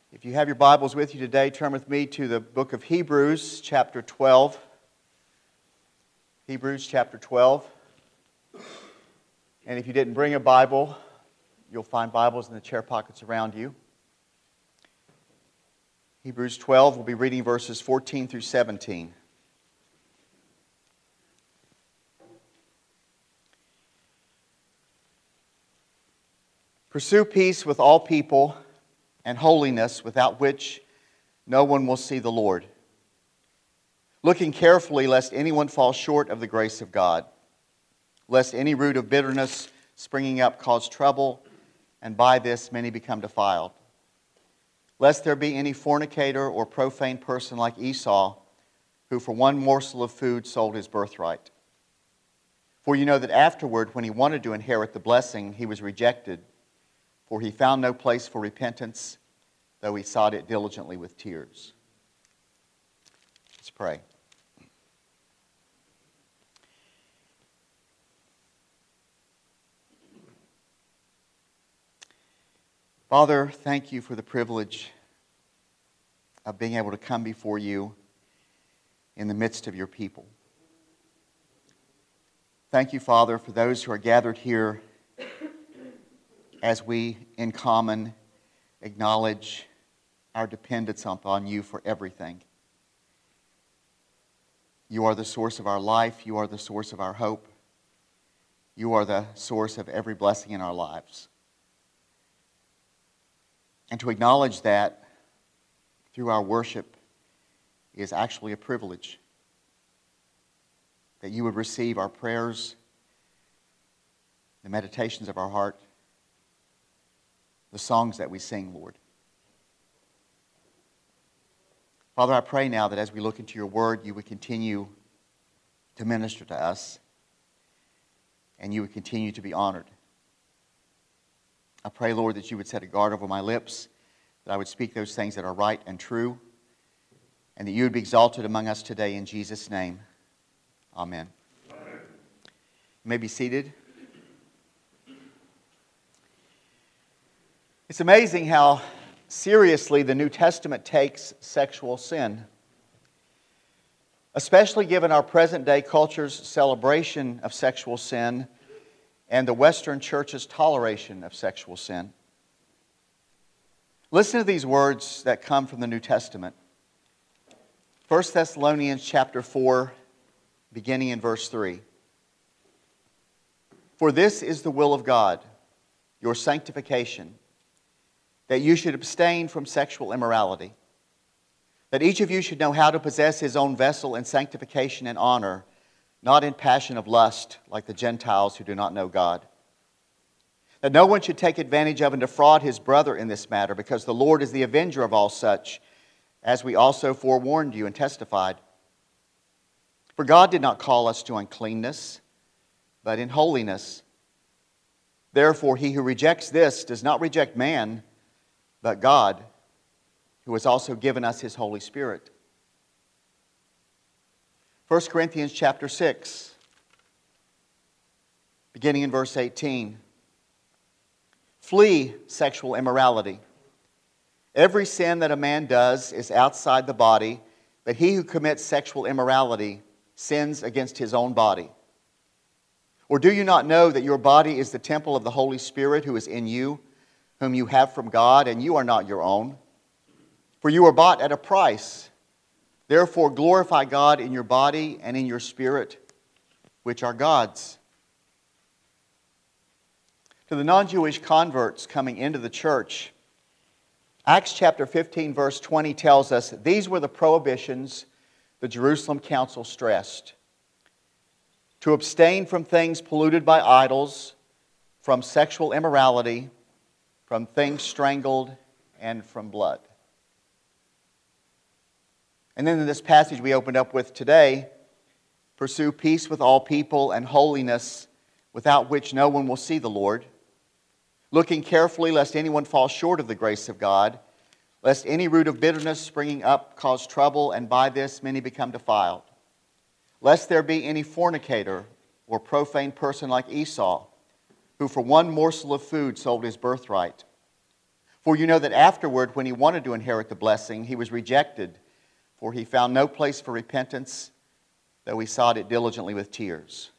If you have your Bibles with you today, turn with me to the book of Hebrews, chapter 12. Hebrews, chapter 12. And if you didn't bring a Bible, you'll find Bibles in the chair pockets around you. Hebrews 12, we'll be reading verses 14 through 17. Pursue peace with all people and holiness, without which no one will see the Lord. Looking carefully lest anyone fall short of the grace of God, lest any root of bitterness springing up cause trouble, and by this many become defiled. Lest there be any fornicator or profane person like Esau, who for one morsel of food sold his birthright. For you know that afterward, when he wanted to inherit the blessing, he was rejected, for he found no place for repentance, though he sought it diligently with tears. Let's pray. Father, thank you for the privilege of being able to come before you in the midst of your people. Thank you, Father, for those who are gathered here as we, in common, acknowledge our dependence upon you for everything. You are the source of our life. You are the source of our hope. You are the source of every blessing in our lives. And to acknowledge that through our worship is actually a privilege. That you would receive our prayers, the meditations of our heart, the songs that we sing, Lord. Father, I pray now that as we look into your word, you would continue to minister to us and you would continue to be honored. I pray, Lord, that you would set a guard over my lips, that I would speak those things that are right and true, and that you would be exalted among us today in Jesus' name. Amen. Amen. You may be seated. It's amazing how seriously the New Testament takes sexual sin, especially given our present-day culture's celebration of sexual sin and the Western Church's toleration of sexual sin. Listen to these words that come from the New Testament. 1 Thessalonians chapter 4, beginning in verse 3. For this is the will of God, your sanctification, that you should abstain from sexual immorality, that each of you should know how to possess his own vessel in sanctification and honor, not in passion of lust, like the Gentiles who do not know God. That no one should take advantage of and defraud his brother in this matter, because the Lord is the avenger of all such, as we also forewarned you and testified. For God did not call us to uncleanness, but in holiness. Therefore, he who rejects this does not reject man, but God, who has also given us his Holy Spirit. 1 Corinthians chapter 6, beginning in verse 18. Flee sexual immorality. Every sin that a man does is outside the body, but he who commits sexual immorality sins against his own body. Or do you not know that your body is the temple of the Holy Spirit who is in you, whom you have from God, and you are not your own? For you are bought at a price. Therefore glorify God in your body and in your spirit, which are God's. To the non-Jewish converts coming into the church, Acts chapter 15, verse 20 tells us these were the prohibitions the Jerusalem Council stressed: to abstain from things polluted by idols, from sexual immorality, from things strangled, and from blood. And then in this passage we opened up with today, pursue peace with all people and holiness, without which no one will see the Lord. Looking carefully lest anyone fall short of the grace of God, lest any root of bitterness springing up cause trouble, and by this many become defiled. Lest there be any fornicator or profane person like Esau, who for one morsel of food sold his birthright. For you know that afterward, when he wanted to inherit the blessing, he was rejected, for he found no place for repentance, though he sought it diligently with tears.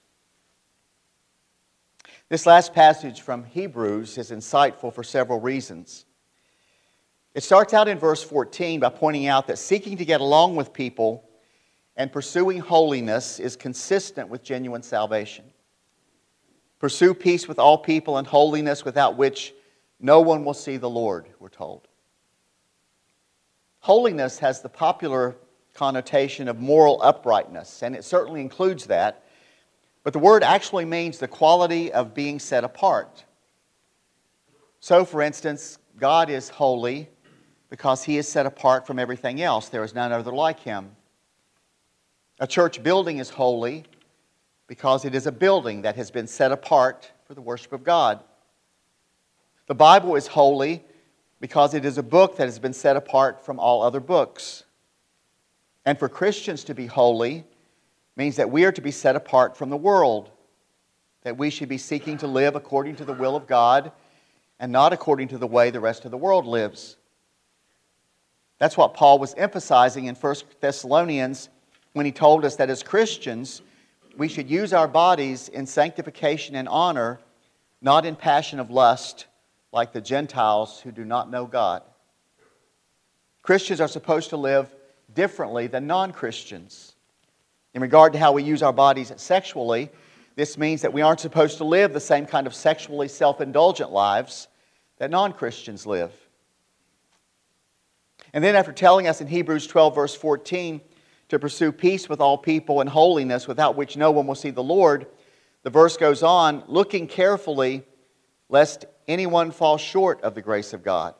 This last passage from Hebrews is insightful for several reasons. It starts out in verse 14 by pointing out that seeking to get along with people and pursuing holiness is consistent with genuine salvation. Pursue peace with all people and holiness, without which no one will see the Lord, we're told. Holiness has the popular connotation of moral uprightness, and it certainly includes that. But the word actually means the quality of being set apart. So, for instance, God is holy because He is set apart from everything else. There is none other like Him. A church building is holy because it is a building that has been set apart for the worship of God. The Bible is holy because it is a book that has been set apart from all other books. And for Christians to be holy means that we are to be set apart from the world, that we should be seeking to live according to the will of God and not according to the way the rest of the world lives. That's what Paul was emphasizing in 1 Thessalonians when he told us that as Christians, we should use our bodies in sanctification and honor, not in passion of lust, like the Gentiles who do not know God. Christians are supposed to live differently than non-Christians. In regard to how we use our bodies sexually, this means that we aren't supposed to live the same kind of sexually self-indulgent lives that non-Christians live. And then after telling us in Hebrews 12, verse 14, to pursue peace with all people and holiness, without which no one will see the Lord, the verse goes on, looking carefully lest anyone fall short of the grace of God.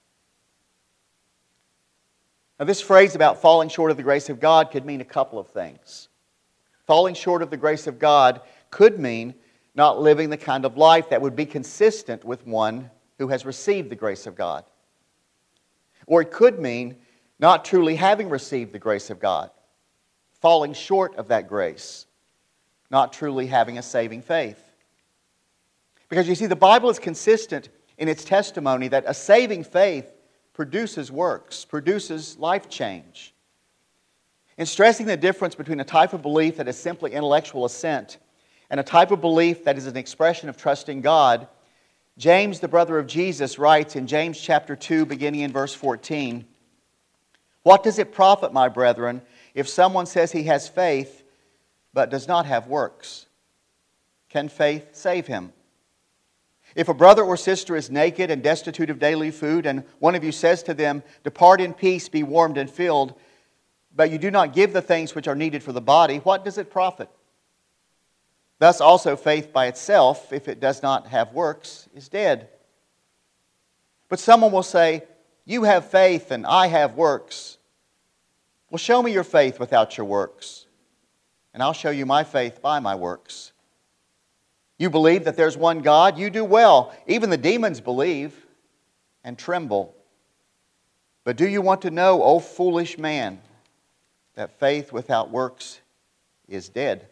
Now, this phrase about falling short of the grace of God could mean a couple of things. Falling short of the grace of God could mean not living the kind of life that would be consistent with one who has received the grace of God. Or it could mean not truly having received the grace of God, falling short of that grace, not truly having a saving faith. Because you see, the Bible is consistent in its testimony that a saving faith produces works, produces life change. In stressing the difference between a type of belief that is simply intellectual assent and a type of belief that is an expression of trusting God, James, the brother of Jesus, writes in James chapter 2, beginning in verse 14, "What does it profit, my brethren, if someone says he has faith but does not have works? Can faith save him? If a brother or sister is naked and destitute of daily food, and one of you says to them, 'Depart in peace, be warmed and filled,' but you do not give the things which are needed for the body, what does it profit? Thus also faith by itself, if it does not have works, is dead. But someone will say, 'You have faith and I have works.' Well, show me your faith without your works, and I'll show you my faith by my works. You believe that there's one God, you do well. Even the demons believe and tremble. But do you want to know, O foolish man, that faith without works is dead?"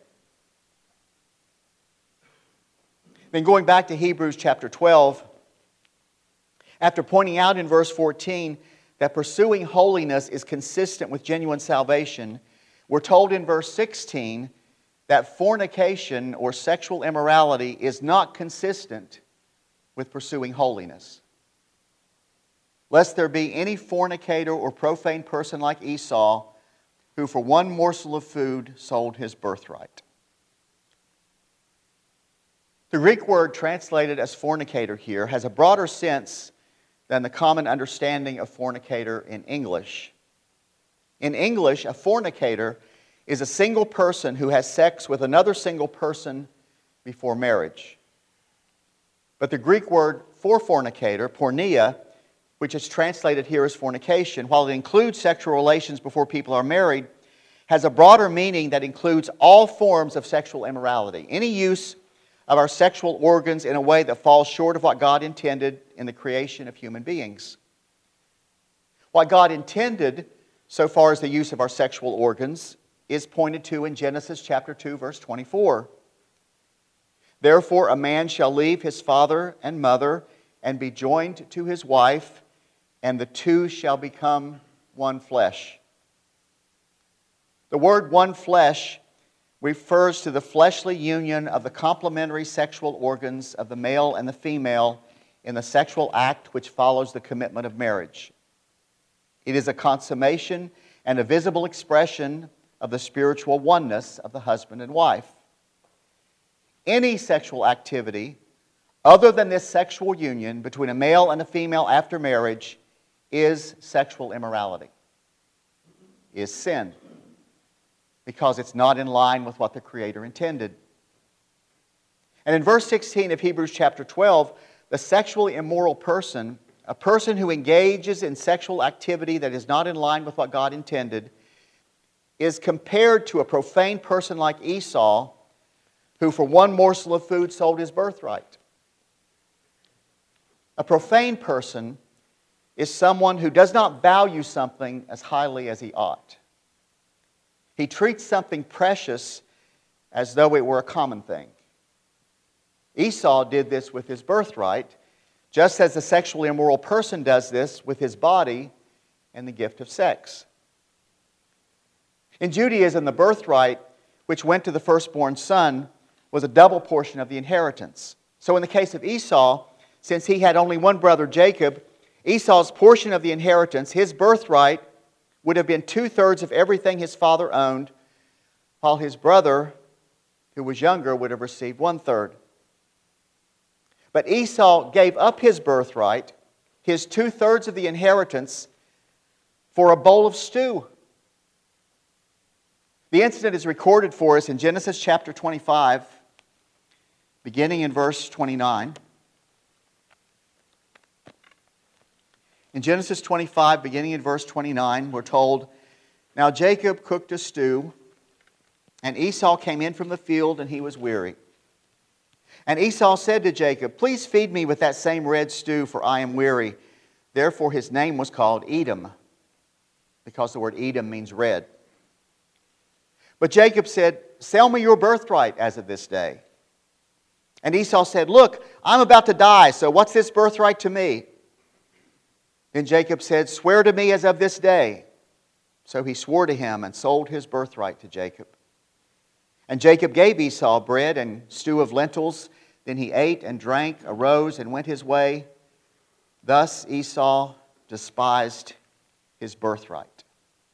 Then going back to Hebrews chapter 12, after pointing out in verse 14 that pursuing holiness is consistent with genuine salvation, we're told in verse 16 that fornication or sexual immorality is not consistent with pursuing holiness. Lest there be any fornicator or profane person like Esau, who for one morsel of food sold his birthright. The Greek word translated as fornicator here has a broader sense than the common understanding of fornicator in English. In English, a fornicator is a single person who has sex with another single person before marriage. But the Greek word for fornicator, porneia, which is translated here as fornication, while it includes sexual relations before people are married, has a broader meaning that includes all forms of sexual immorality. Any use of our sexual organs in a way that falls short of what God intended in the creation of human beings. What God intended, so far as the use of our sexual organs, is pointed to in Genesis chapter 2, verse 24. "Therefore a man shall leave his father and mother and be joined to his wife, and the two shall become one flesh. The word one flesh refers to the fleshly union of the complementary sexual organs of the male and the female in the sexual act which follows the commitment of marriage. It is a consummation and a visible expression of the spiritual oneness of the husband and wife. Any sexual activity other than this sexual union between a male and a female after marriage is sexual immorality, is sin, because it's not in line with what the Creator intended. And in verse 16 of Hebrews chapter 12, the sexually immoral person, a person who engages in sexual activity that is not in line with what God intended, is compared to a profane person like Esau, who for one morsel of food sold his birthright. A profane person is someone who does not value something as highly as he ought. He treats something precious as though it were a common thing. Esau did this with his birthright, just as the sexually immoral person does this with his body and the gift of sex. In Judaism, the birthright, which went to the firstborn son, was a double portion of the inheritance. So in the case of Esau, since he had only one brother, Jacob, Esau's portion of the inheritance, his birthright, would have been 2/3 of everything his father owned, while his brother, who was younger, would have received 1/3. But Esau gave up his birthright, his 2/3 of the inheritance, for a bowl of stew. The incident is recorded for us in Genesis chapter 25, beginning in verse 29. In Genesis 25, beginning in verse 29, we're told, "Now Jacob cooked a stew, and Esau came in from the field, and he was weary. And Esau said to Jacob, 'Please feed me with that same red stew, for I am weary.' Therefore his name was called Edom, because the word Edom means red. But Jacob said, 'Sell me your birthright as of this day.' And Esau said, 'Look, I'm about to die, so what's this birthright to me?' Then Jacob said, 'Swear to me as of this day.' So he swore to him and sold his birthright to Jacob. And Jacob gave Esau bread and stew of lentils. Then he ate and drank, arose, and went his way. Thus Esau despised his birthright."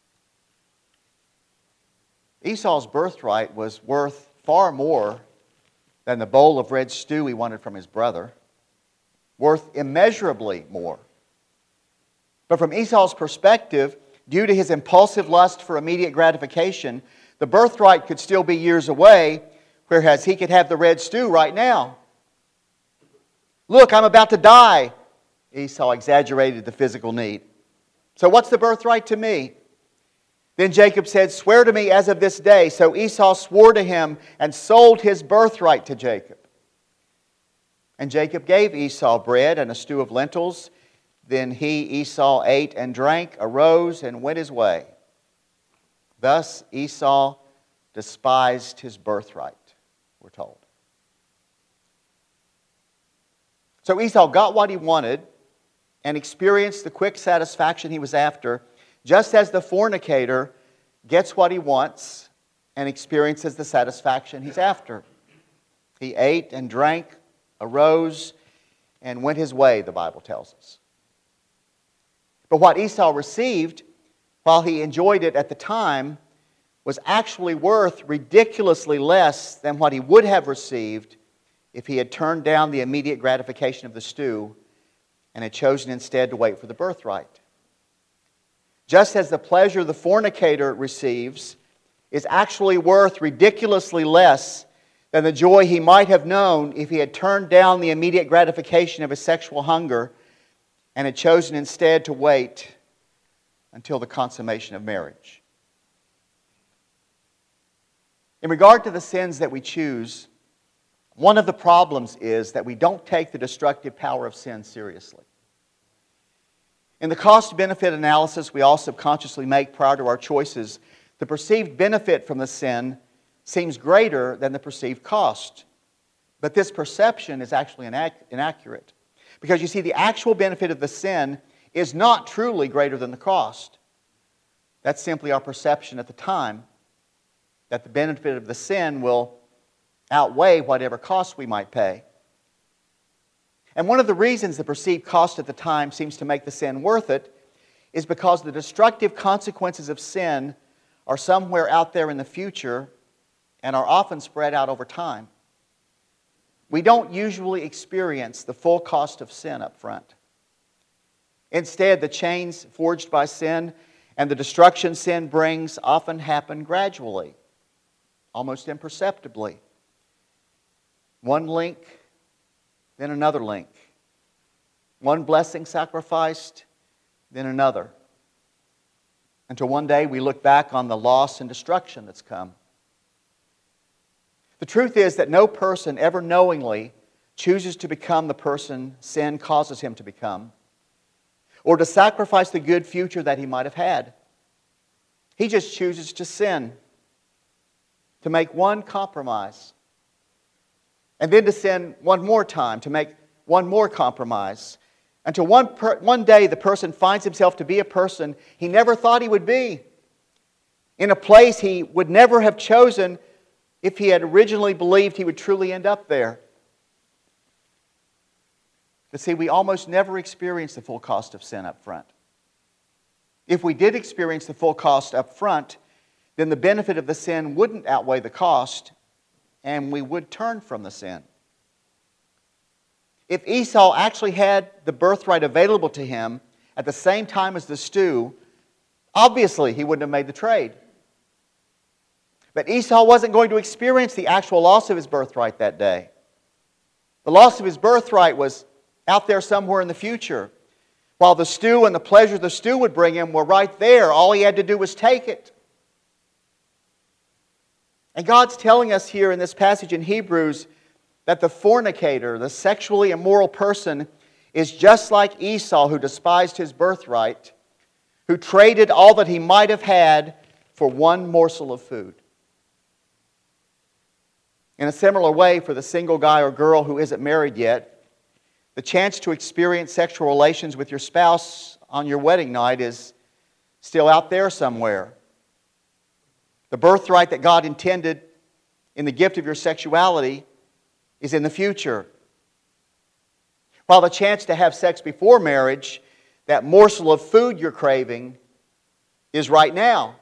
Esau's birthright was worth far more than the bowl of red stew he wanted from his brother, worth immeasurably more. But from Esau's perspective, due to his impulsive lust for immediate gratification, the birthright could still be years away, whereas he could have the red stew right now. "Look, I'm about to die." Esau exaggerated the physical need. "So what's the birthright to me?" Then Jacob said, "Swear to me as of this day." So Esau swore to him and sold his birthright to Jacob. And Jacob gave Esau bread and a stew of lentils. Then he, Esau, ate and drank, arose, and went his way. Thus Esau despised his birthright, we're told. So Esau got what he wanted and experienced the quick satisfaction he was after, just as the fornicator gets what he wants and experiences the satisfaction he's after. He ate and drank, arose, and went his way, the Bible tells us. But what Esau received, while he enjoyed it at the time, was actually worth ridiculously less than what he would have received if he had turned down the immediate gratification of the stew and had chosen instead to wait for the birthright. Just as the pleasure the fornicator receives is actually worth ridiculously less than the joy he might have known if he had turned down the immediate gratification of his sexual hunger and had chosen instead to wait until the consummation of marriage. In regard to the sins that we choose, one of the problems is that we don't take the destructive power of sin seriously. In the cost-benefit analysis we all subconsciously make prior to our choices, the perceived benefit from the sin seems greater than the perceived cost. But this perception is actually inaccurate. Because you see, the actual benefit of the sin is not truly greater than the cost. That's simply our perception at the time, that the benefit of the sin will outweigh whatever cost we might pay. And one of the reasons the perceived cost at the time seems to make the sin worth it is because the destructive consequences of sin are somewhere out there in the future and are often spread out over time. We don't usually experience the full cost of sin up front. Instead, the chains forged by sin and the destruction sin brings often happen gradually, almost imperceptibly. One link, then another link. One blessing sacrificed, then another. Until one day we look back on the loss and destruction that's come. The truth is that no person ever knowingly chooses to become the person sin causes him to become, or to sacrifice the good future that he might have had. He just chooses to sin, to make one compromise, and then to sin one more time, to make one more compromise, until one day the person finds himself to be a person he never thought he would be, in a place he would never have chosen if he had originally believed he would truly end up there. But see, we almost never experience the full cost of sin up front. If we did experience the full cost up front, then the benefit of the sin wouldn't outweigh the cost, and we would turn from the sin. If Esau actually had the birthright available to him at the same time as the stew, obviously he wouldn't have made the trade. But Esau wasn't going to experience the actual loss of his birthright that day. The loss of his birthright was out there somewhere in the future, while the stew and the pleasure the stew would bring him were right there. All he had to do was take it. And God's telling us here in this passage in Hebrews that the fornicator, the sexually immoral person, is just like Esau, who despised his birthright, who traded all that he might have had for one morsel of food. In a similar way, for the single guy or girl who isn't married yet, the chance to experience sexual relations with your spouse on your wedding night is still out there somewhere. The birthright that God intended in the gift of your sexuality is in the future. While the chance to have sex before marriage, that morsel of food you're craving, is right now.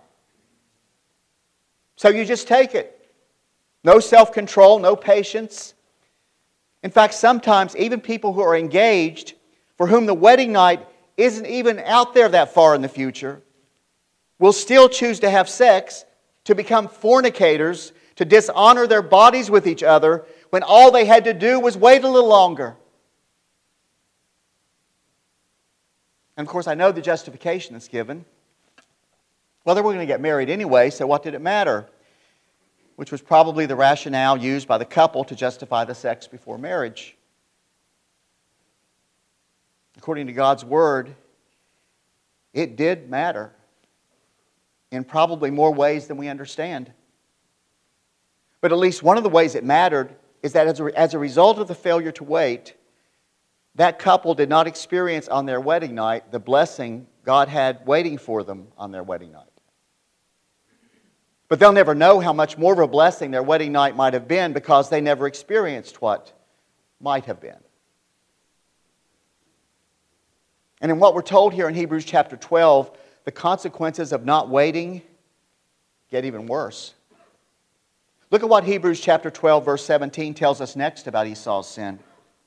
So you just take it. No self-control, no patience. In fact, sometimes even people who are engaged, for whom the wedding night isn't even out there that far in the future, will still choose to have sex, to become fornicators, to dishonor their bodies with each other, when all they had to do was wait a little longer. And of course, I know the justification that's given. Well, they were going to get married anyway, so what did it matter? Which was probably the rationale used by the couple to justify the sex before marriage. According to God's Word, it did matter in probably more ways than we understand. But at least one of the ways it mattered is that as a result of the failure to wait, that couple did not experience on their wedding night the blessing God had waiting for them on their wedding night. But they'll never know how much more of a blessing their wedding night might have been because they never experienced what might have been. And in what we're told here in Hebrews chapter 12, the consequences of not waiting get even worse. Look at what Hebrews chapter 12, verse 17 tells us next about Esau's sin.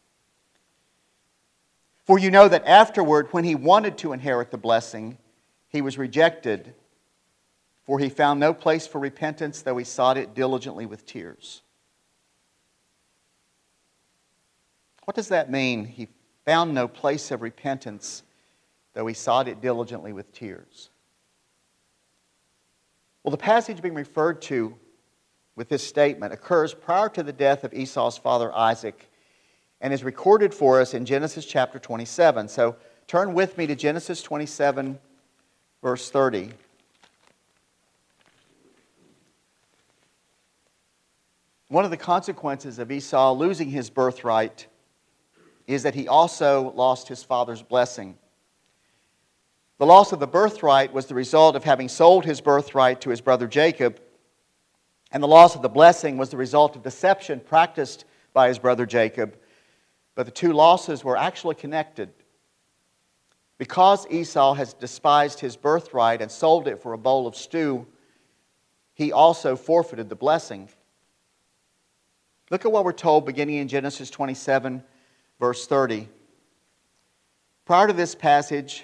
For you know that afterward, when he wanted to inherit the blessing, he was rejected, for he found no place for repentance, though he sought it diligently with tears. What does that mean? He found no place of repentance, though he sought it diligently with tears. Well, the passage being referred to with this statement occurs prior to the death of Esau's father Isaac and is recorded for us in Genesis chapter 27. So turn with me to Genesis 27, verse 30. One of the consequences of Esau losing his birthright is that he also lost his father's blessing. The loss of the birthright was the result of having sold his birthright to his brother Jacob, and the loss of the blessing was the result of deception practiced by his brother Jacob. But the two losses were actually connected. Because Esau has despised his birthright and sold it for a bowl of stew, he also forfeited the blessing. Look at what we're told beginning in Genesis 27, verse 30. Prior to this passage,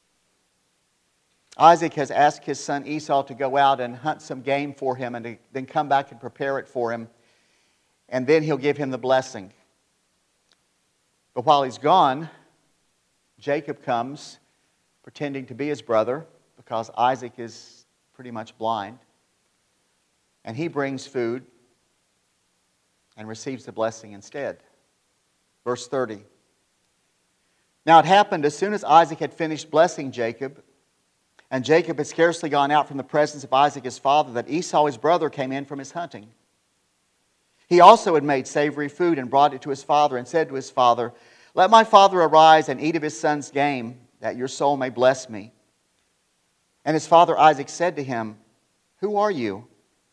Isaac has asked his son Esau to go out and hunt some game for him and to then come back and prepare it for him. And then he'll give him the blessing. But while he's gone, Jacob comes pretending to be his brother because Isaac is pretty much blind. And he brings food and receives the blessing instead. Verse 30. Now it happened as soon as Isaac had finished blessing Jacob, and Jacob had scarcely gone out from the presence of Isaac his father, that Esau his brother came in from his hunting. He also had made savory food and brought it to his father and said to his father, "Let my father arise and eat of his son's game, that your soul may bless me." And his father Isaac said to him, "Who are you?"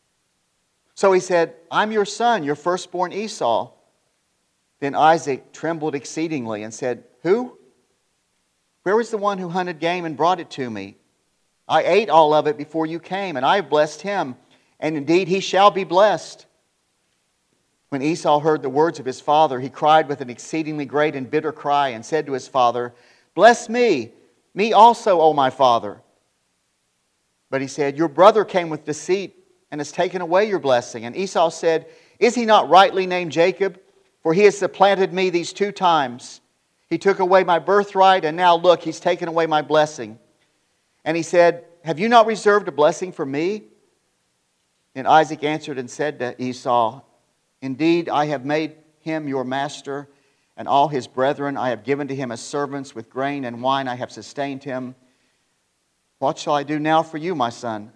So he said, "I'm your son, your firstborn Esau." Then Isaac trembled exceedingly and said, "Who? Where is the one who hunted game and brought it to me? I ate all of it before you came, and I have blessed him, and indeed he shall be blessed." When Esau heard the words of his father, he cried with an exceedingly great and bitter cry and said to his father, "Bless me, me also, O my father." But he said, "Your brother came with deceit and has taken away your blessing." And Esau said, "Is he not rightly named Jacob? For he has supplanted me these 2 times. He took away my birthright, and now look, he's taken away my blessing." And he said, "Have you not reserved a blessing for me?" And Isaac answered and said to Esau, "Indeed, I have made him your master, and all his brethren I have given to him as servants. With grain and wine I have sustained him. What shall I do now for you, my son?"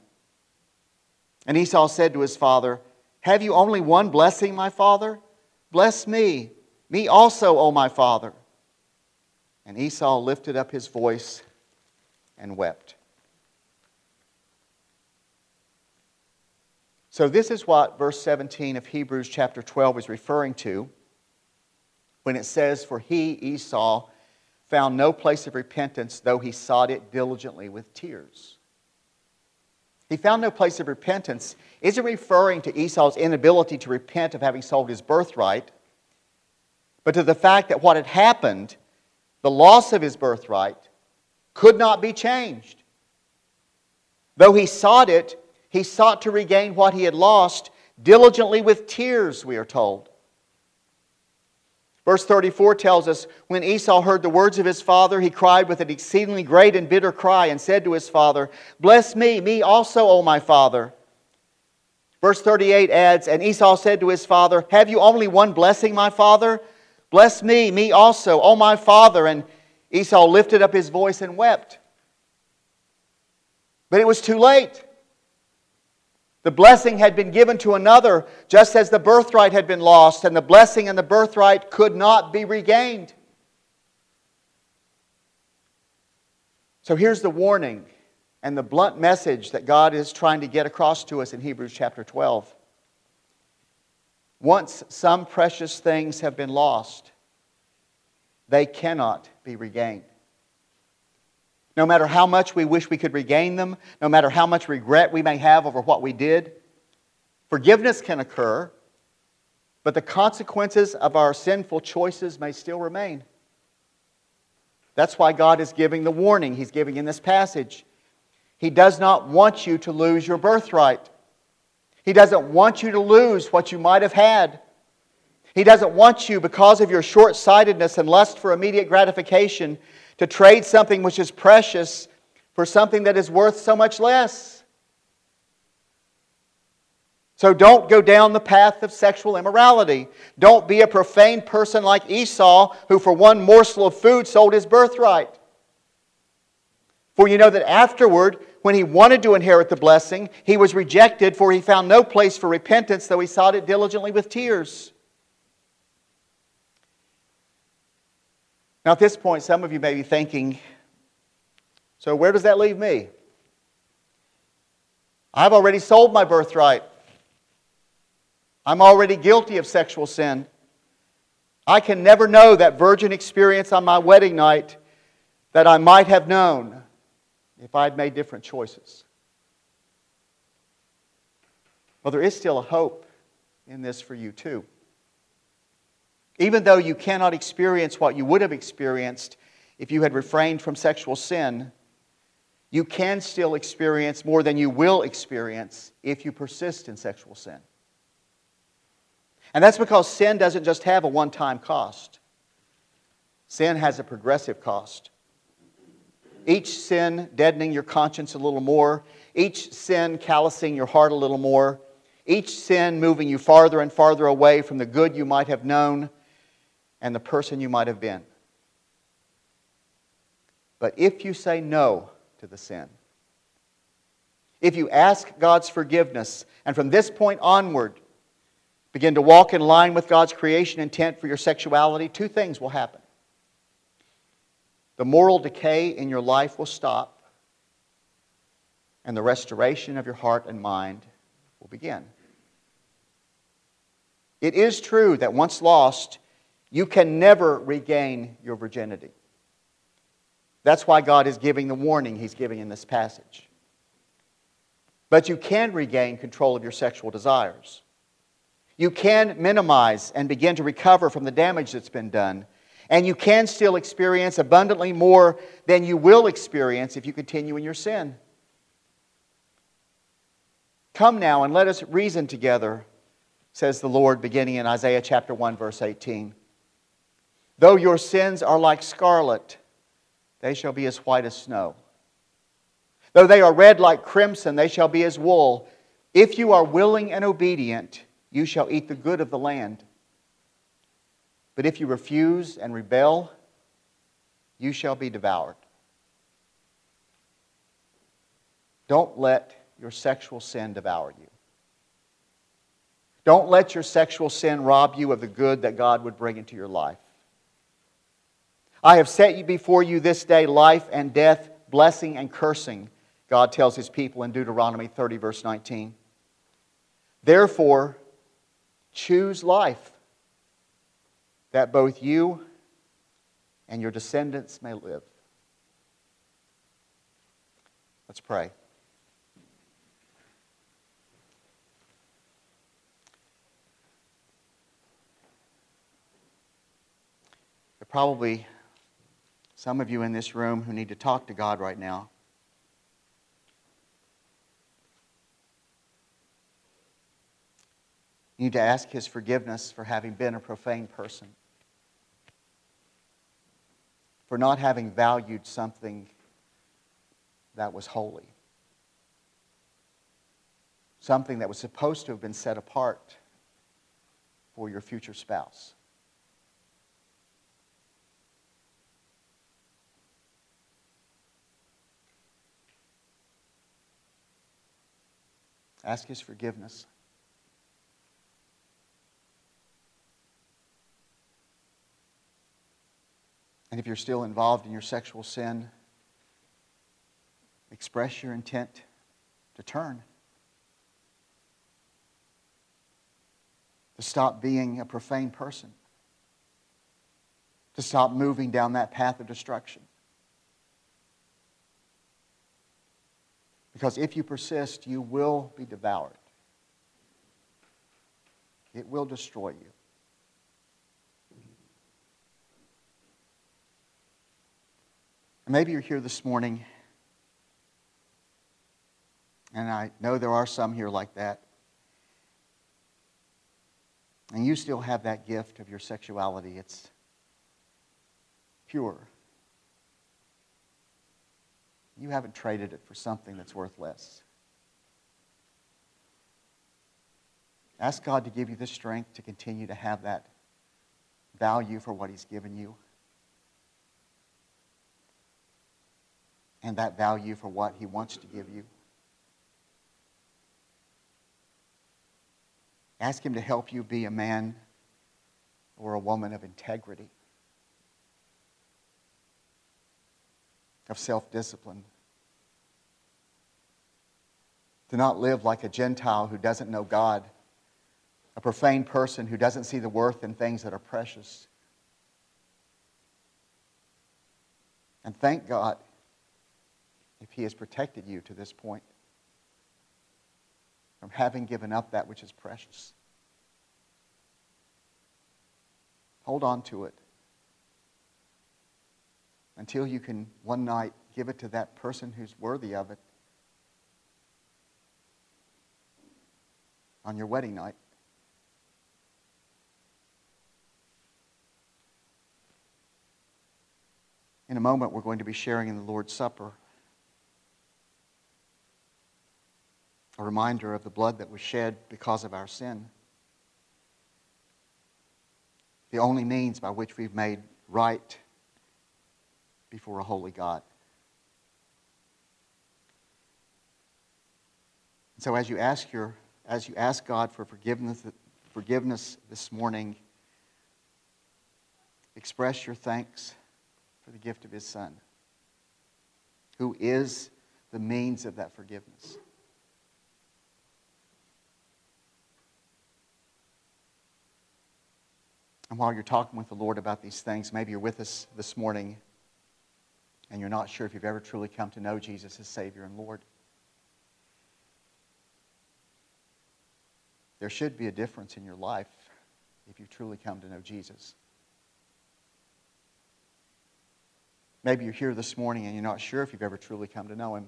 And Esau said to his father, "Have you only one blessing, my father? Bless me, me also, O my father." And Esau lifted up his voice and wept. So this is what verse 17 of Hebrews chapter 12 is referring to when it says, "For he, Esau, found no place of repentance, though he sought it diligently with tears." He found no place of repentance isn't referring to Esau's inability to repent of having sold his birthright, but to the fact that what had happened, the loss of his birthright, could not be changed. Though he sought it, he sought to regain what he had lost diligently with tears, we are told. Verse 34 tells us, when Esau heard the words of his father, he cried with an exceedingly great and bitter cry and said to his father, "Bless me, me also, O my father." Verse 38 adds, and Esau said to his father, "Have you only one blessing, my father? Bless me, me also, O my father." And Esau lifted up his voice and wept. But it was too late. The blessing had been given to another, just as the birthright had been lost, and the blessing and the birthright could not be regained. So here's the warning and the blunt message that God is trying to get across to us in Hebrews chapter 12. Once some precious things have been lost, they cannot be regained. No matter how much we wish we could regain them, no matter how much regret we may have over what we did, forgiveness can occur, but the consequences of our sinful choices may still remain. That's why God is giving the warning He's giving in this passage. He does not want you to lose your birthright. He doesn't want you to lose what you might have had. He doesn't want you, because of your short-sightedness and lust for immediate gratification, to trade something which is precious for something that is worth so much less. So don't go down the path of sexual immorality. Don't be a profane person like Esau, who for one morsel of food sold his birthright. For you know that afterward, when he wanted to inherit the blessing, he was rejected, for he found no place for repentance, though he sought it diligently with tears. Now at this point, some of you may be thinking, So where does that leave me? I've already sold my birthright. I'm already guilty of sexual sin. I can never know that virgin experience on my wedding night that I might have known if I'd made different choices. Well, there is still a hope in this for you too. Even though you cannot experience what you would have experienced if you had refrained from sexual sin, you can still experience more than you will experience if you persist in sexual sin. And that's because sin doesn't just have a one-time cost. Sin has a progressive cost. Each sin deadening your conscience a little more, each sin callousing your heart a little more, each sin moving you farther and farther away from the good you might have known and the person you might have been. But if you say no to the sin, if you ask God's forgiveness, and from this point onward begin to walk in line with God's creation intent for your sexuality, two things will happen. The moral decay in your life will stop, and the restoration of your heart and mind will begin. It is true that once lost, you can never regain your virginity. That's why God is giving the warning He's giving in this passage. But you can regain control of your sexual desires. You can minimize and begin to recover from the damage that's been done. And you can still experience abundantly more than you will experience if you continue in your sin. Come now and let us reason together, says the Lord, beginning in Isaiah chapter 1, verse 18. Though your sins are like scarlet, they shall be as white as snow. Though they are red like crimson, they shall be as wool. If you are willing and obedient, you shall eat the good of the land. But if you refuse and rebel, you shall be devoured. Don't let your sexual sin devour you. Don't let your sexual sin rob you of the good that God would bring into your life. I have set you before you this day life and death, blessing and cursing, God tells His people in Deuteronomy 30, verse 19. Therefore, choose life, that both you and your descendants may live. Let's pray. There are probably some of you in this room who need to talk to God right now. You need to ask His forgiveness for having been a profane person, for not having valued something that was holy, something that was supposed to have been set apart for your future spouse. Ask His forgiveness. And if you're still involved in your sexual sin, express your intent to turn. To stop being a profane person. To stop moving down that path of destruction. Because if you persist, you will be devoured. It will destroy you. And maybe you're here this morning, and I know there are some here like that, and you still have that gift of your sexuality. It's pure. You haven't traded it for something that's worth less. Ask God to give you the strength to continue to have that value for what He's given you, and that value for what He wants to give you. Ask Him to help you be a man or a woman of integrity. of self-discipline. To not live like a Gentile who doesn't know God, a profane person who doesn't see the worth in things that are precious. And thank God if He has protected you to this point from having given up that which is precious. Hold on to it until you can one night give it to that person who's worthy of it on your wedding night. In a moment, we're going to be sharing in the Lord's Supper a reminder of the blood that was shed because of our sin. The only means by which we've made right before a holy God. And so as you ask God for forgiveness this morning, express your thanks for the gift of His Son, who is the means of that forgiveness. And while you're talking with the Lord about these things, maybe you're with us this morning and you're not sure if you've ever truly come to know Jesus as Savior and Lord. There should be a difference in your life if you truly come to know Jesus. Maybe you're here this morning and you're not sure if you've ever truly come to know Him.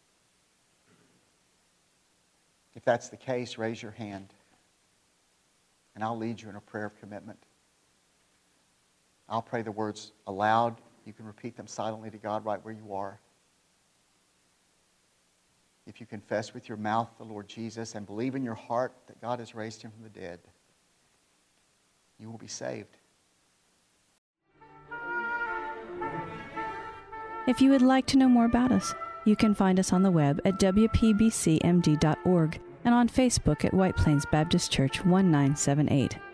If that's the case, raise your hand and I'll lead you in a prayer of commitment. I'll pray the words aloud. You can repeat them silently to God right where you are. If you confess with your mouth the Lord Jesus and believe in your heart that God has raised Him from the dead, you will be saved. If you would like to know more about us, you can find us on the web at wpbcmd.org and on Facebook at White Plains Baptist Church 1978.